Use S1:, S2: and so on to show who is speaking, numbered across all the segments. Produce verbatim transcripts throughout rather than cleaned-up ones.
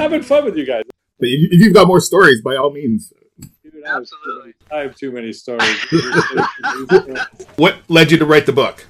S1: having fun with you guys.
S2: But if you've got more stories, by all means.
S1: Dude, I Absolutely. Have, I have too many stories.
S2: What led you to write the book?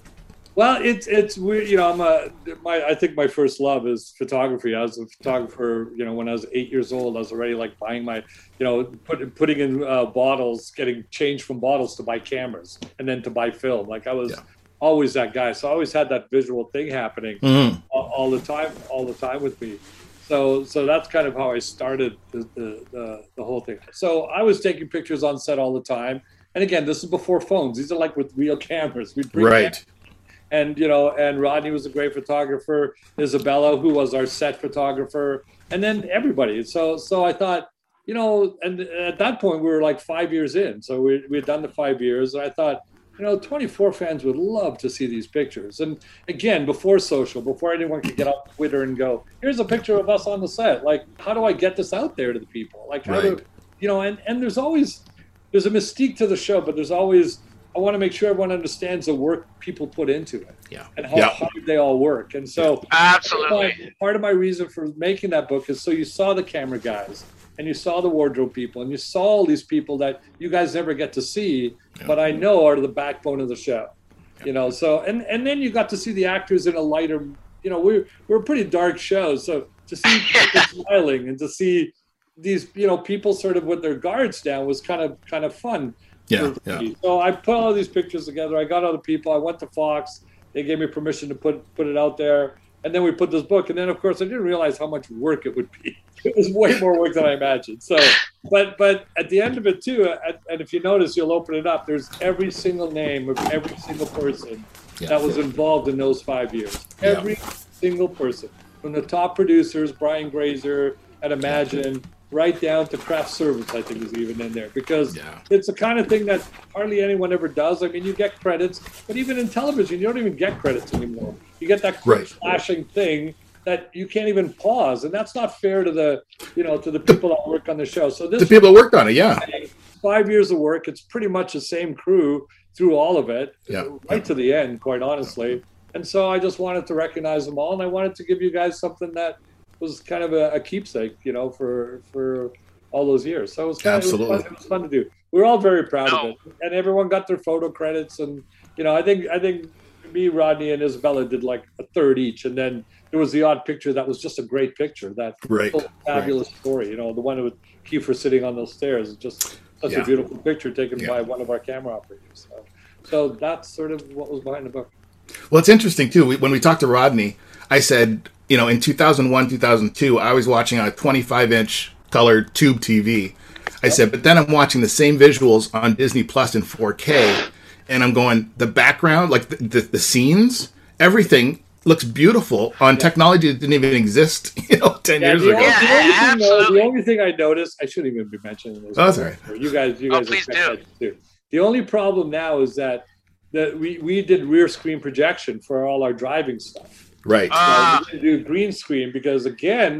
S1: Well, it's it's weird. You know, I'm a my. I think my first love is photography. I was a photographer. You know, when I was eight years old, I was already like buying my, you know, put, putting in uh, bottles, getting change from bottles to buy cameras, and then to buy film. Like I was yeah. always that guy. So I always had that visual thing happening mm. all, all the time, all the time with me. So so that's kind of how I started the, the the the whole thing. So I was taking pictures on set all the time. And again, this is before phones. These are like with real cameras. We'd bring
S2: right.
S1: cameras. And, you know, and Rodney was a great photographer, Isabella, who was our set photographer, and then everybody. So so I thought, you know, and at that point, we were like five years in. So we we had done the five years. And I thought, you know, twenty-four fans would love to see these pictures. And again, before social, before anyone could get on Twitter and go, here's a picture of us on the set. Like, how do I get this out there to the people? Like, how right. do, you know, and, and there's always, there's a mystique to the show, but there's always, I want to make sure everyone understands the work people put into it
S2: yeah.
S1: and how
S2: yeah.
S1: hard they all work. And so
S3: absolutely
S1: part of, my, part of my reason for making that book is so you saw the camera guys and you saw the wardrobe people and you saw all these people that you guys never get to see, yeah. but I know are the backbone of the show, yeah. you know, so, and, and then you got to see the actors in a lighter, you know, we're, we're a pretty dark show. So to see people smiling and to see these, you know, people sort of with their guards down was kind of, kind of fun.
S2: Yeah, yeah.
S1: So I put all these pictures together. I got other people. I went to Fox. They gave me permission to put put it out there. And then we put this book. And then, of course, I didn't realize how much work it would be. It was way more work than I imagined. So, but but at the end of it, too, and if you notice, you'll open it up, there's every single name of every single person yeah. that was involved in those five years. Every yeah. single person. From the top producers, Brian Grazer at Imagine, right down to craft service, I think is even in there, because yeah. it's the kind of thing that hardly anyone ever does. I mean, you get credits, but even in television, you don't even get credits anymore. You get that quick
S2: right.
S1: flashing thing that you can't even pause, and that's not fair to the, you know, to the people that work on the show. So this
S2: the people that worked on it, yeah,
S1: five years of work. It's pretty much the same crew through all of it,
S2: yeah.
S1: right
S2: yeah.
S1: to the end, quite honestly. And so I just wanted to recognize them all, and I wanted to give you guys something that was kind of a, a keepsake, you know, for for all those years. So it was kind
S2: Absolutely.
S1: of it was, fun, it was fun to do. We were all very proud
S3: no.
S1: of it, and everyone got their photo credits. And you know, I think I think me, Rodney, and Isabella did like a third each, and then there was the odd picture that was just a great picture, that
S2: right.
S1: fabulous
S2: right.
S1: story. You know, the one with Kiefer sitting on those stairs is just such
S2: yeah.
S1: a beautiful picture taken
S2: yeah.
S1: by one of our camera operators. So, so that's sort of what was behind the book.
S2: Well, it's interesting too. We, when we talked to Rodney, I said, you know, in two thousand one, two thousand two, I was watching on a twenty-five inch color tube T V. I said, but then I'm watching the same visuals on Disney Plus in four K, and I'm going, the background, like the, the, the scenes, everything looks beautiful on yeah. technology that didn't even exist, you know, ten
S1: yeah,
S2: years
S1: the
S2: ago.
S1: Only,
S3: yeah,
S1: the, only thing, though, the only thing I noticed, I shouldn't even be mentioning this.
S2: Oh, that's all right.
S1: You guys, you
S3: oh,
S1: guys,
S3: please do.
S1: Too. The only problem now is that that we, we did rear screen projection for all our driving stuff.
S2: Right.
S3: Uh,
S1: so we didn't do green screen because, again,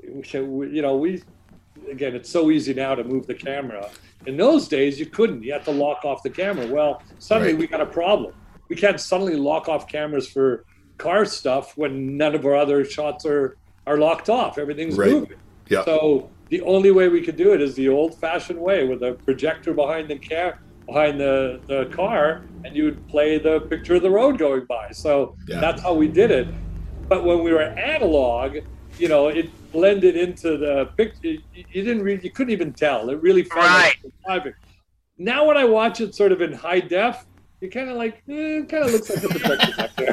S1: you know, we again, it's so easy now to move the camera. In those days, you couldn't. You had to lock off the camera. Well, suddenly
S2: right.
S1: we got a problem. We can't suddenly lock off cameras for car stuff when none of our other shots are, are locked off. Everything's
S2: right.
S1: moving.
S2: Yeah.
S1: So the only way we could do it is the old-fashioned way with a projector behind the car. behind the, the car, and you would play the picture of the road going by. So
S2: yeah.
S1: that's how we did it. But when we were analog, you know, it blended into the picture. You didn't really, you couldn't even tell. It really felt
S3: right.
S1: like now when I watch it sort of in high def, you kind of like, eh, it kind of looks like the projector back there.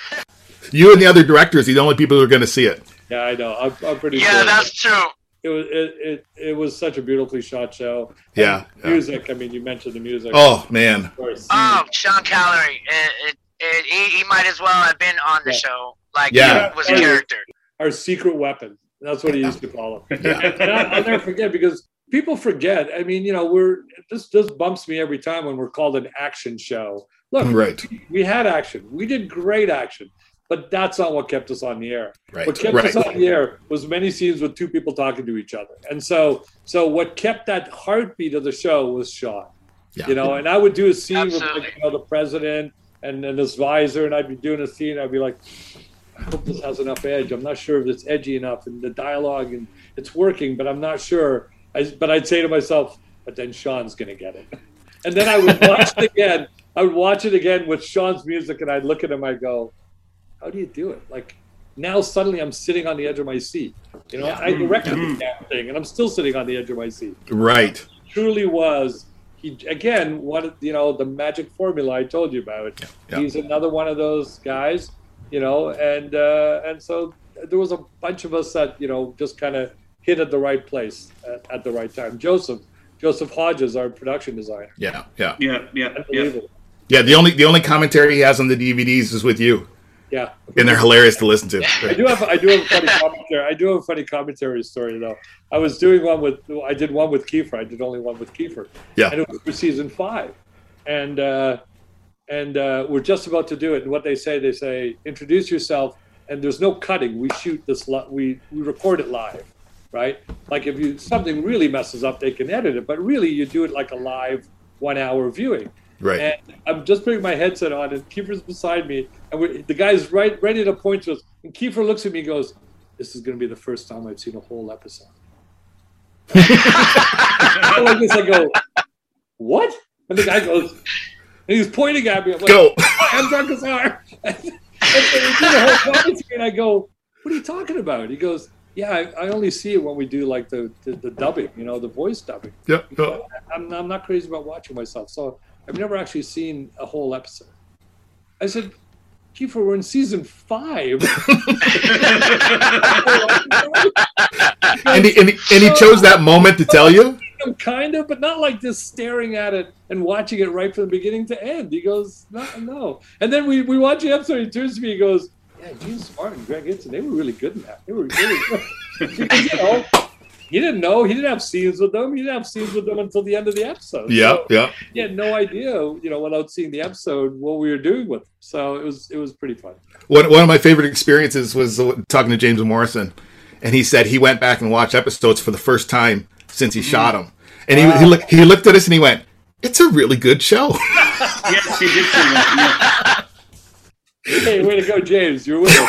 S2: You and the other directors are the only people who are going to see it.
S1: Yeah, I know. I'm, I'm pretty
S3: yeah,
S1: sure.
S3: Yeah, that's true.
S1: It was it, it it was such a beautifully shot show.
S2: Yeah,
S1: yeah. Music. I mean, you mentioned the music.
S2: Oh man.
S1: Of course.
S3: Oh, Sean Callery. It, it, it, he, he might as well have been on the
S1: yeah.
S3: show. Like,
S2: yeah.
S3: he was a character.
S1: Our secret weapon. That's what he used to call it.
S2: Yeah.
S1: And I, I'll never forget, because people forget. I mean, you know, we're this this bumps me every time when we're called an action show. Look,
S2: right.
S1: we, we had action. We did great action. But that's not what kept us on the air.
S2: Right.
S1: What kept
S2: right.
S1: us on the air was many scenes with two people talking to each other. And so so what kept that heartbeat of the show was Sean.
S2: Yeah.
S1: You know, and I would do a scene
S3: Absolutely.
S1: with, like, you know, the president and, and his visor, and I'd be doing a scene, I'd be like, I hope this has enough edge. I'm not sure if it's edgy enough and the dialogue and it's working, but I'm not sure. I, but I'd say to myself, but then Sean's going to get it. And then I would watch it again. I would watch it again with Sean's music, and I'd look at him. I go, how do you do it? Like now suddenly I'm sitting on the edge of my seat. You know, I directed the damn thing, and I'm still sitting on the edge of my seat.
S2: Right.
S1: It truly was. He again, what you know, the magic formula I told you about.
S2: Yeah, yeah.
S1: He's another one of those guys, you know, and uh, and so there was a bunch of us that you know just kind of hit at the right place at, at the right time. Joseph, Joseph Hodges, our production designer.
S2: Yeah, yeah,
S4: yeah, yeah,
S1: Unbelievable.
S2: yeah. Yeah, the only the only commentary he has on the D V Ds is with you.
S1: Yeah,
S2: and they're hilarious to listen to.
S1: I do have I do have a funny commentary. I do have a funny commentary story though. I was doing one with I did one with Kiefer. I did only one with Kiefer.
S2: Yeah,
S1: and it was for season five, and uh, and uh, we're just about to do it. And what they say, they say, introduce yourself. And there's no cutting. We shoot this. Li- we we record it live, right? Like if you something really messes up, they can edit it. But really, you do it like a live one hour viewing.
S2: Right.
S1: And I'm just putting my headset on, and Kiefer's beside me, and we, the guy's right ready to point to us. And Kiefer looks at me and goes, "This is going to be the first time I've seen a whole episode." I like this, I go, "What?" And the guy goes, and he's pointing at me. I'm like,
S2: "Go!"
S1: I'm drunk as hard. And so we do the whole commentary, and I go, "What are you talking about?" He goes, "Yeah, I, I only see it when we do like the, the, the dubbing, you know, the voice dubbing.
S2: Yep. Yeah.
S1: I'm, I'm not crazy about watching myself, so I've never actually seen a whole episode." I said, "Kiefer, we're in season five."
S2: and, he, and, he, and he chose that moment to tell you?
S1: Kind of, but not like just staring at it and watching it right from the beginning to end. He goes, no, no. And then we, we watch the episode, he turns to me, he goes, "Yeah, Gene Smart and Greg Hitson, they were really good in that. They were really good." Because, you know, he didn't know. He didn't have scenes with them. He didn't have scenes with them until the end of the episode.
S2: Yeah,
S1: so
S2: yeah.
S1: He had no idea, you know, without seeing the episode, what we were doing with them. So it was it was pretty fun.
S2: One, one of my favorite experiences was talking to James Morrison, and he said he went back and watched episodes for the first time since he mm-hmm. shot them. And he, wow. he, look, he looked at us and he went, "It's a really good show."
S4: Yes, he did say that. Yeah.
S1: Hey, way to go, James. You're with us.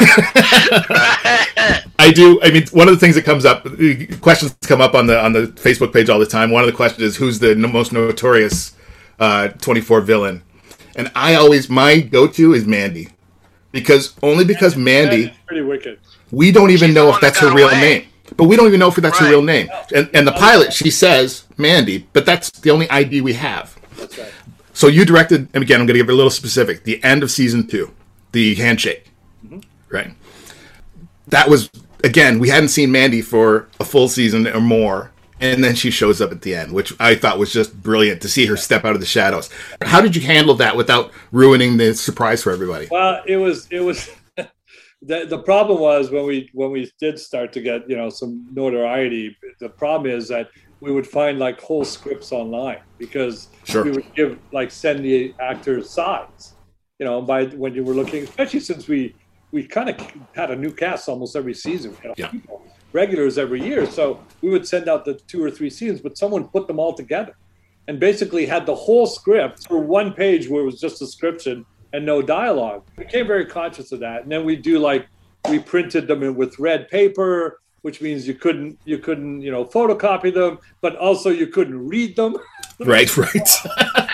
S2: I do. I mean, one of the things that comes up, questions come up on the on the Facebook page all the time. One of the questions is, who's the most notorious uh, twenty-four villain? And I always, my go-to is Mandy. Because, only because Mandy,
S1: Mandy's pretty wicked.
S2: We don't even
S3: She's
S2: know if that's her real away. name. But we don't even know if that's
S3: right.
S2: her real name. And, and the pilot, she says Mandy, but that's the only I D we have.
S1: That's right.
S2: So you directed, and again, I'm going to give it a little specific, the end of season two, the handshake, mm-hmm. right? That was, again, we hadn't seen Mandy for a full season or more, and then she shows up at the end, which I thought was just brilliant to see her step out of the shadows. How did you handle that without ruining the surprise for everybody?
S1: Well, it was, it was... The the problem was when we when we did start to get, you know, some notoriety, the problem is that we would find like whole scripts online because
S2: sure.
S1: we would give like send the actors sides, you know, by when you were looking, especially since we we kind of had a new cast almost every season, you know,
S2: yeah.
S1: people, regulars every year. So we would send out the two or three scenes, but someone put them all together and basically had the whole script for one page where it was just a description and no dialogue. We became very conscious of that. And then we do like, we printed them in with red paper, which means you couldn't, you couldn't, you know, photocopy them, but also you couldn't read them.
S2: Right, right.
S1: so,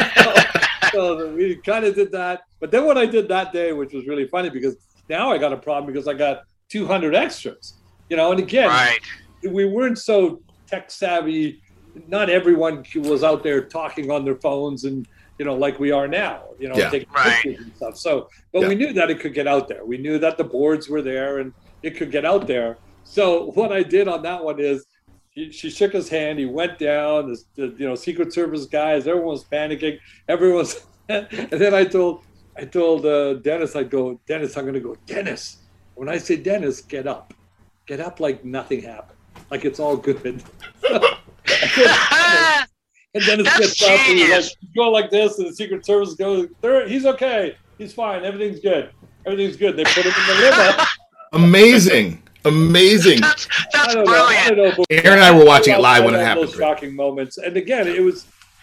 S1: so we kind of did that. But then what I did that day, which was really funny because now I got a problem because I got two hundred extras, you know, and again,
S3: right.
S1: we weren't so tech savvy. Not everyone was out there talking on their phones and, you know, like we are now, you know,
S2: yeah.
S1: taking
S3: right.
S1: pictures and stuff. So, but
S2: yeah.
S1: we knew that it could get out there. We knew that the boards were there and it could get out there. So what I did on that one is he, she shook his hand. He went down, the, the, you know, Secret Service guys, everyone was panicking. Everyone was, and then I told, I told uh, Dennis, I go, Dennis, I'm going to go, Dennis. When I say Dennis, get up. Get up like nothing happened. Like it's all good. And then it gets up and he's like, go like this, and the Secret Service goes, he's okay, he's fine, everything's good, everything's good. They put him in the limo.
S2: Amazing, amazing.
S3: That's, that's
S1: I don't
S3: brilliant.
S1: know, I don't know,
S2: Aaron and I were watching it live when it happened.
S1: Those shocking moments, and again, it was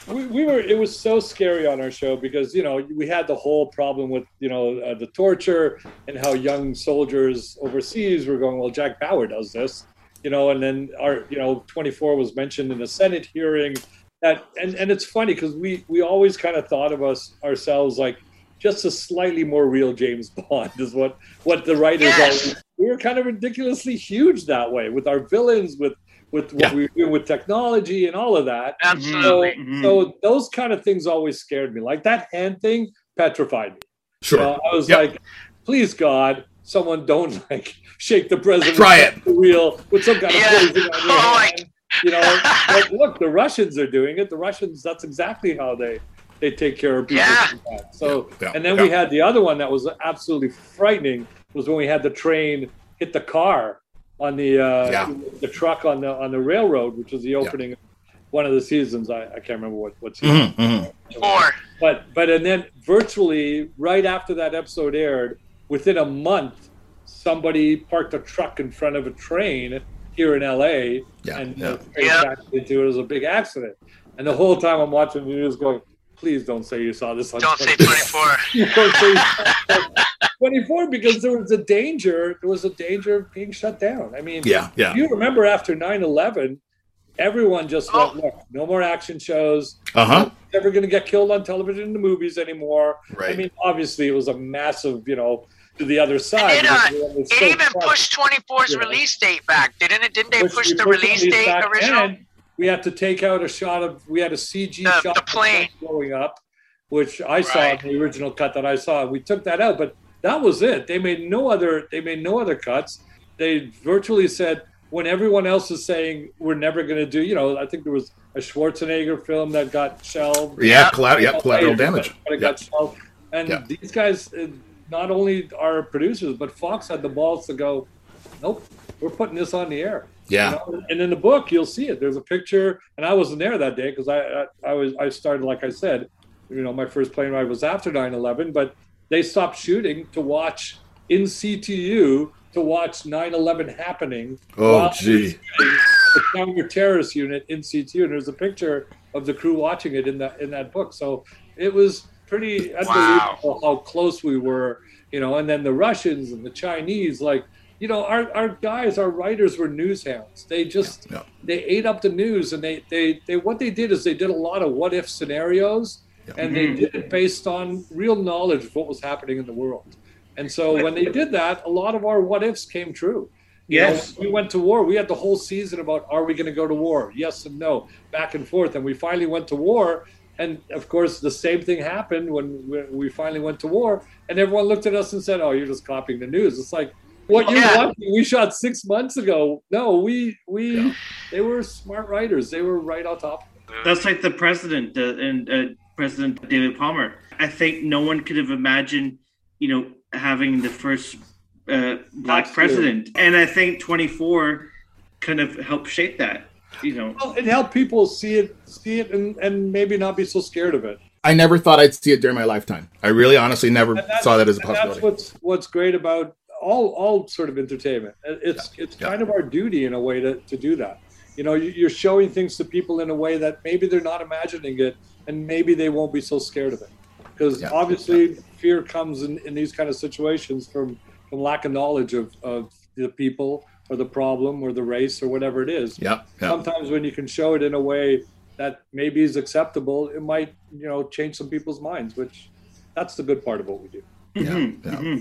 S1: we, we were. It was so scary on our show because you know we had the whole problem with you know uh, the torture and how young soldiers overseas were going. Well, Jack Bauer does this, you know, and then our you know twenty-four was mentioned in the Senate hearing. That and and it's funny because we we always kind of thought of us ourselves like just a slightly more real James Bond is what what the writers
S3: Yes.
S1: always. We were kind of ridiculously huge that way with our villains with. With what
S2: Yeah.
S1: we do with technology and all of that. So,
S3: Absolutely.
S4: Mhm.
S1: so those kind of things always scared me. Like that hand thing petrified me.
S2: Sure.
S1: You know, I was
S2: Yep.
S1: like, please God, someone don't like shake the president
S2: Try it.
S1: the wheel with some kind of
S3: Yeah.
S1: poison on your
S3: Oh, my-
S1: hand. You know, but look, the Russians are doing it. The Russians, that's exactly how they they take care of people.
S3: Yeah.
S1: like that. So,
S2: Yeah.
S1: and then
S2: Yeah.
S1: we had the other one that was absolutely frightening was when we had the train hit the car on the uh,
S2: Yeah.
S1: the truck on the on the railroad, which was the opening of one of the seasons. I, I can't remember what what season.
S2: Mhm, mhm.
S3: Four.
S1: But but and then virtually right after that episode aired, within a month, somebody parked a truck in front of a train here in L A
S2: Yeah,
S1: and
S2: yeah.
S1: the train
S3: Yeah.
S1: crashed into it. It was a big accident. And the whole time I'm watching the news going, please don't say you saw this on
S3: Don't say
S1: twenty-four.
S3: twenty-four.
S1: Don't say you saw twenty-four because there was a danger. There was a danger of being shut down. I mean,
S2: Yeah, yeah.
S1: if you remember after nine eleven, everyone just
S3: Oh.
S1: went, look, no more action shows.
S2: Uh huh.
S1: Never going to get killed on television in the movies anymore.
S2: Right.
S1: I mean, obviously, it was a massive, you know, to the other side.
S3: it, uh,
S1: because everyone was
S3: It
S1: so
S3: even
S1: crushed.
S3: pushed twenty-four's
S1: Yeah.
S3: release date back, didn't it? Didn't they
S1: Pushed-
S3: push
S1: we
S3: the
S1: pushed
S3: release
S1: these
S3: date
S1: back,
S3: original?
S1: and we had to take out a shot of, we had a C G
S3: The-
S1: shot
S3: the
S1: of
S3: plane.
S1: blowing up, which I saw
S3: Right.
S1: in the original cut that I saw. We took that out, but that was it. They made no other. They made no other cuts. They virtually said when everyone else is saying we're never going to do. You know, I think there was a Schwarzenegger film that got shelved.
S2: Yeah,
S3: Yeah.
S2: collateral, yeah, collateral damage.
S1: But it
S2: Yeah.
S1: got shelved. And
S2: Yeah.
S1: these guys, uh, not only are producers, but Fox had the balls to go, nope, we're putting this on the air.
S2: Yeah.
S1: You know? And in the book, you'll see it. There's a picture, and I wasn't there that day because I, I I was I started like I said, you know, my first plane ride was after nine eleven, but they stopped shooting to watch in C T U to watch nine eleven happening.
S2: Oh,
S1: while
S2: gee.
S1: The counter-terrorist unit in C T U, and there's a picture of the crew watching it in that in that book. So it was pretty unbelievable how close we were, you know. And then the Russians and the Chinese, like, you know, our, our guys, our writers were news hounds. They just
S2: Yeah, yeah.
S1: they ate up the news, and they they they what they did is they did a lot of what if scenarios, and they did it based on real knowledge of what was happening in the world. And so when they did that, a lot of our what ifs came true. You
S4: Yes.
S1: know, we went to war. We had the whole season about are we going to go to war? Yes and no, back and forth. And we finally went to war. And of course, the same thing happened when we, we finally went to war. And everyone looked at us and said, "Oh, you're just copying the news." It's like what you're
S3: Yeah.
S1: watching. We shot six months ago. No, we we
S2: Yeah.
S1: they were smart writers. They were right on top.
S4: That's like the president uh, and uh, President David Palmer. I think no one could have imagined, you know, having the first uh, black
S1: Absolutely.
S4: president, and I think twenty-four kind of helped shape that. You know,
S1: Well, it helped people see it, see it, and, and maybe not be so scared of it.
S2: I never thought I'd see it during my lifetime. I really, honestly, never
S1: And that's-
S2: saw that as a
S1: and that's
S2: possibility.
S1: what's what's great about all all sort of entertainment. It's it's
S2: Yeah.
S1: kind of our duty in a way to, to do that. You know, you- you're showing things to people in a way that maybe they're not imagining it, and maybe they won't be so scared of it. Because
S2: Yeah.
S1: obviously, fear comes in, in these kind of situations from from lack of knowledge of, of the people or the problem or the race or whatever it is.
S2: Yeah, yeah.
S1: Sometimes when you can show it in a way that maybe is acceptable, it might, you know, change some people's minds, which that's the good part of what we do.
S2: Yeah,
S4: Mhm,
S2: yeah.
S4: mhm.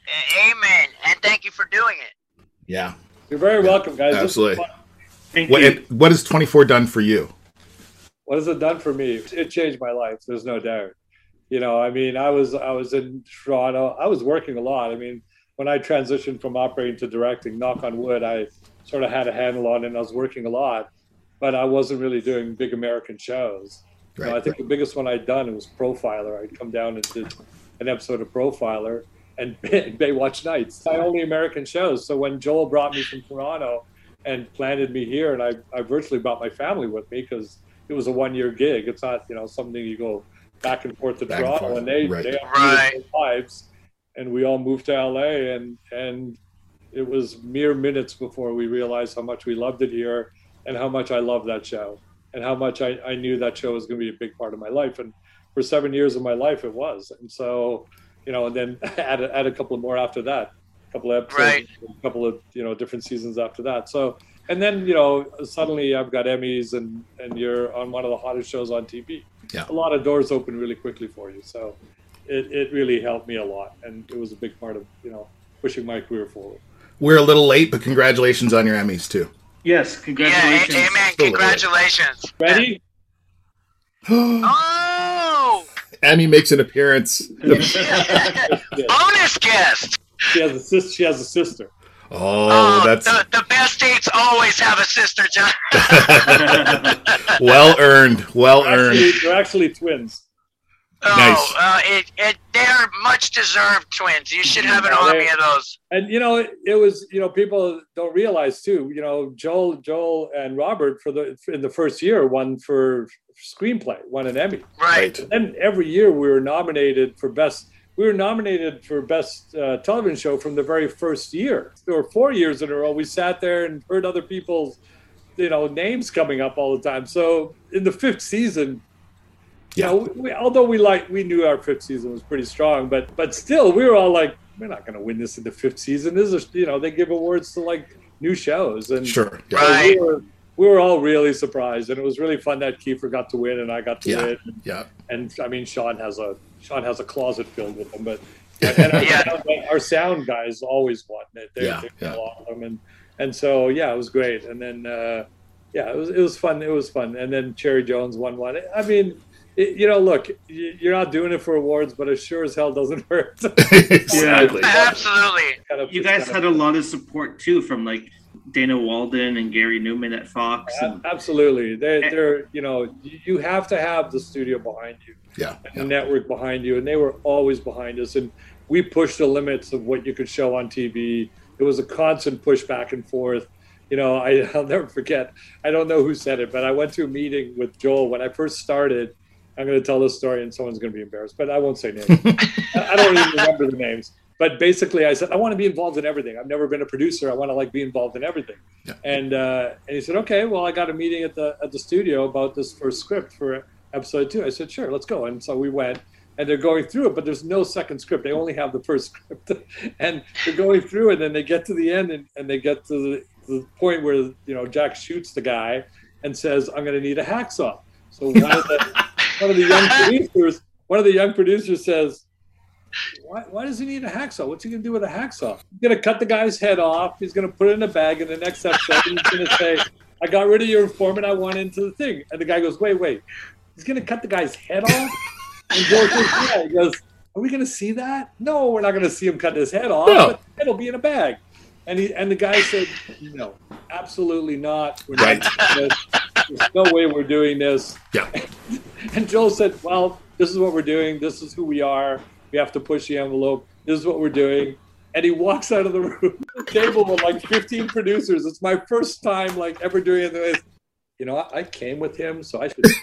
S3: Amen. And thank you for doing it.
S2: Yeah.
S1: You're very welcome, guys. This is
S2: Absolutely.
S1: fun.
S4: Thank
S2: What,
S4: you.
S2: and what has twenty-four done for you?
S1: What has it done for me? It changed my life. There's no doubt. You know, I mean, I was I was in Toronto. I was working a lot. I mean, when I transitioned from operating to directing, knock on wood, I sort of had a handle on it and I was working a lot, but I wasn't really doing big American shows. You know,
S2: Right,
S1: I think the biggest one I'd done was Profiler. I'd come down and did an episode of Profiler and Baywatch Nights. My only American shows. So when Joel brought me from Toronto and planted me here, and I, I virtually brought my family with me because it was a one-year gig. It's not, you know, something you go back and forth to
S2: Back and
S1: Toronto,
S2: forth,
S1: and they
S2: right.
S1: they all
S3: Right.
S1: needed their lives, and we all moved to L A, and and it was mere minutes before we realized how much we loved it here and how much I loved that show. and how much I, I knew that show was going to be a big part of my life. And for seven years of my life, it was. And so, you know, and then add a, add a couple of more after that, a couple of episodes,
S3: Right.
S1: a couple of, you know, different seasons after that. So, and then, you know, suddenly I've got Emmys and, and you're on one of the hottest shows on T V.
S2: Yeah.
S1: A lot of doors open really quickly for you. So it, it really helped me a lot. And it was a big part of, you know, pushing my career forward.
S2: We're a little late, but congratulations on your Emmys too.
S4: Yes,
S3: Yeah,
S4: congratulations.
S3: a- amen. Congratulations.
S1: Ready?
S3: Oh,
S2: Emmy makes an appearance.
S1: Yes.
S3: bonus guest.
S1: She has a sister. She has a sister.
S2: Oh, that's
S3: the, the best dates always have a sister, John.
S2: well earned. Well
S1: Actually,
S2: earned.
S1: they're actually twins.
S3: Oh,
S2: Nice.
S3: uh, it, it, they're much deserved twins. You should have an
S1: Yeah,
S3: army
S1: they-
S3: of those.
S1: And you know, it, it was, you know, people don't realize too. You know, Joel, Joel, and Robert for the in the first year won for screenplay, won an Emmy.
S3: Right.
S1: And every year we were nominated for best. We were nominated for best uh, television show from the very first year. There were four years in a row. We sat there and heard other people's, you know, names coming up all the time. So in the fifth season, you
S2: Yeah.
S1: know, we, although we like we knew our fifth season was pretty strong, but but still we were all like, we're not going to win this in the fifth season. This is, you know, they give awards to like new shows, and
S2: Sure.
S1: so
S2: Yeah.
S3: Right.
S1: we were we were all really surprised, and it was really fun that Kiefer got to win and I got to
S2: Yeah.
S1: win.
S2: Yeah.
S1: And I mean, Sean has a Sean has a closet filled with them, but and our,
S3: Yeah.
S1: sound, our sound guys always won it. They,
S2: Yeah,
S1: they
S2: yeah.
S1: a lot of them, and and so yeah, it was great. And then uh, yeah, it was it was fun. It was fun. And then Cherry Jones won one. I mean, it, you know, look, you- you're not doing it for awards, but it sure as hell doesn't hurt.
S2: Exactly.
S3: Absolutely.
S1: Kind of
S4: You
S1: just
S4: guys
S1: kind
S4: had
S1: of-
S4: a lot of support too from like Dana Walden and Gary Newman at Fox.
S1: A-
S4: And,
S1: Absolutely, they, they're you know you you have to have the studio behind you,
S2: Yeah.
S1: and the network behind you, and they were always behind us, and we pushed the limits of what you could show on T V. It was a constant push back and forth. You know, I, I'll never forget. I don't know who said it, but I went to a meeting with Joel when I first started. I'm going to tell this story, and someone's going to be embarrassed, but I won't say names. I I don't even remember the names. But basically, I said, I want to be involved in everything. I've never been a producer. I want to like be involved in everything.
S2: Yeah.
S1: And uh, and he said, okay, well, I got a meeting at the at the studio about this first script for episode two. I said, sure, let's go. And so we went, and they're going through it, but there's no second script. They only have the first script, and they're going through it. And then they get to the end, and, and they get to the, the point where you know Jack shoots the guy and says, I'm going to need a hacksaw. So one of the one of the young producers, one of the young producers says, why, why does he need a hacksaw? What's he going to do with a hacksaw? He's going to cut the guy's head off. He's going to put it in a bag in the next episode. And he's going to say, I got rid of your informant. I want into the thing. And the guy goes, wait, wait. He's going to cut the guy's head off? And Joe says, yeah. He goes, are we going to see that? No, we're not going to see him cut his head off.
S2: No.
S1: But it'll be in a bag. And he and the guy said, no, absolutely not. We're not
S2: Right.
S1: doing this. There's no way we're doing this.
S2: Yeah.
S1: And Joel said, well, this is what we're doing. This is who we are. We have to push the envelope. This is what we're doing. And he walks out of the room, the table with like fifteen producers. It's my first time like ever doing it. You know, I, I came with him, so I should.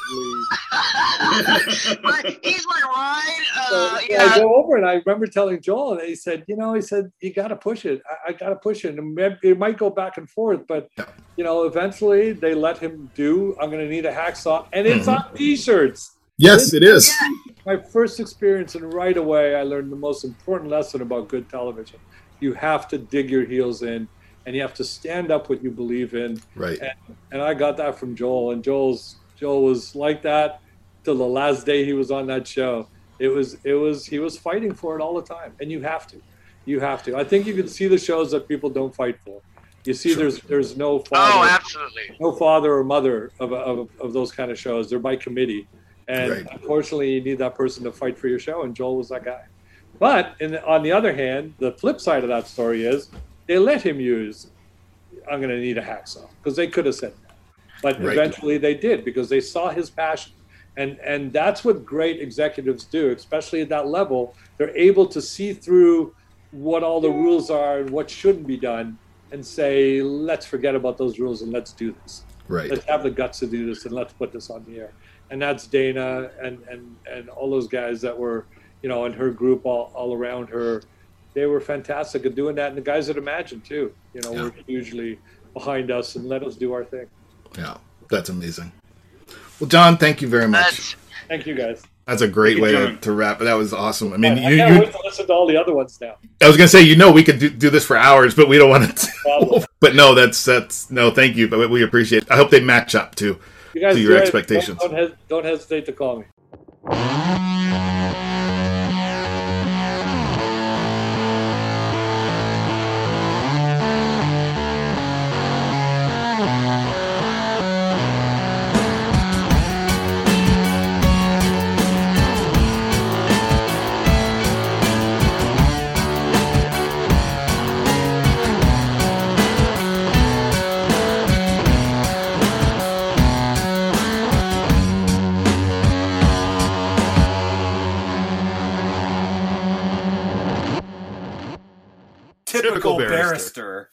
S3: My- He's my ride.
S1: So,
S3: Uh,
S1: so I
S3: yeah.
S1: go over and I remember telling Joel, and he said, you know, he said, you got to push it. I, I got to push it. And it it might go back and forth, but,
S2: Yeah.
S1: you know, eventually they let him do, I'm going to need a hacksaw. And it's
S2: Mhm.
S1: on T-shirts.
S2: Yes, it is.
S1: My first experience, and right away I learned the most important lesson about good television. You have to dig your heels in, and you have to stand up what you believe in.
S2: Right.
S1: And, and I got that from Joel, and Joel's Joel was like that till the last day he was on that show. It was it was he was fighting for it all the time, and you have to, you have to. I think you can see the shows that people don't fight for. You see,
S2: Sure.
S1: there's there's no
S3: Oh,
S1: father,
S3: absolutely.
S1: no father or mother of, of of those kind of shows. They're by committee, and
S2: Right.
S1: unfortunately, you need that person to fight for your show. And Joel was that guy. But in the, on the other hand, the flip side of that story is they let him use. I'm going to need a hacksaw because they could have said that, but
S2: Right.
S1: eventually they did because they saw his passion, and and that's what great executives do, especially at that level. They're able to see through what all the rules are and what shouldn't be done, and say, let's forget about those rules and let's do this.
S2: Right.
S1: Let's have the guts to do this and let's put this on the air. And that's Dana and and and all those guys that were, you know, and her group all, all around her. They were fantastic at doing that. And the guys at Imagine too, you know,
S2: Yeah.
S1: were hugely behind us and let us do our thing.
S2: Yeah. That's amazing. Well, John, thank you very much.
S3: That's,
S1: Thank you, guys.
S2: That's a great
S4: Thank
S2: way
S4: you,
S2: to,
S4: John.
S2: to wrap. That was awesome. I mean,
S1: I
S2: you,
S1: can't
S2: you
S1: wait to listen to all the other ones now.
S2: I was gonna say, you know, we could do, do this for hours, but we don't want to.
S1: Problem.
S2: But no, that's that's no, thank you. But we appreciate it. I hope they match up too
S1: You guys
S2: to
S1: do
S2: your
S1: it.
S2: expectations.
S1: Don't, don't, hes- don't hesitate to call me.
S5: Typical
S2: barrister.
S5: barrister.